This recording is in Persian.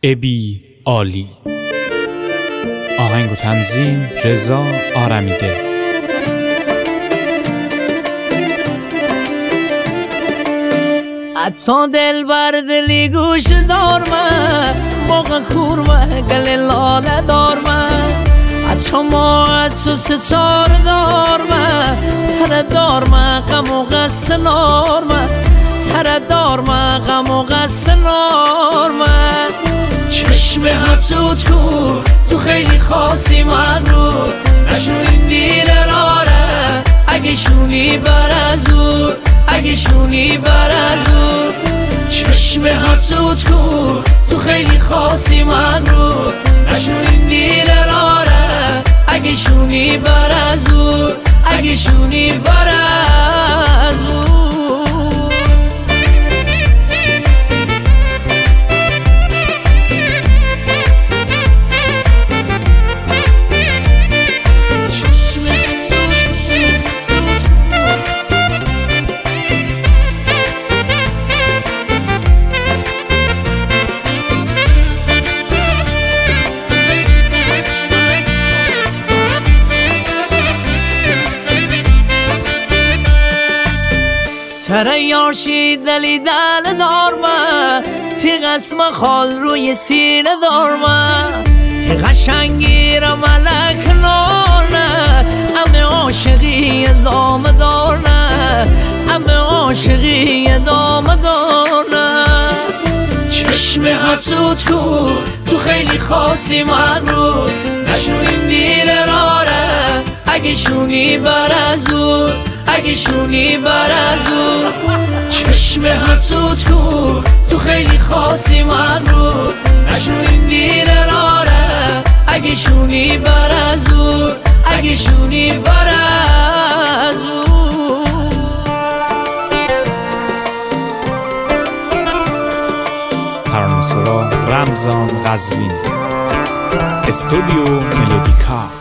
ابی عالی. آهنگ و تنظیم رضا آرمیده. حتی دل بر دلی گوش دارم موقع کورمه گل لاله دارم حتی ما حتی ستار دارم تره دارم غم و غصه نارم تره دارم غم و غصه نارم چشم حسود کن تو خیلی خاصی مغرور نشو این دیره راره اگه شونی بر ازور اگه شونی بر ازور چشم حسود کن تو خیلی خاصی مغرور نشو این دیره راره اگه شونی بر ازور اگه شونی بر ازور تره یاشی دلی دل دارمه تی قسم خال روی سینه دارمه تی قشنگی را ملک نارنه امه عاشقی دام دارنه امه عاشقی دام دارنه چشم حسود کن تو خیلی خاصی مغرور نشو این دیره راره اگه شونی بر ازور اگه شونی بر ازور چشم حسود کن تو خیلی خاصی مغرور نشو این دیره راره اگه شونی بر ازور اگه شونی بر ازور ترانه‌سرا رمضان قزوینی، استودیو ملودیکا.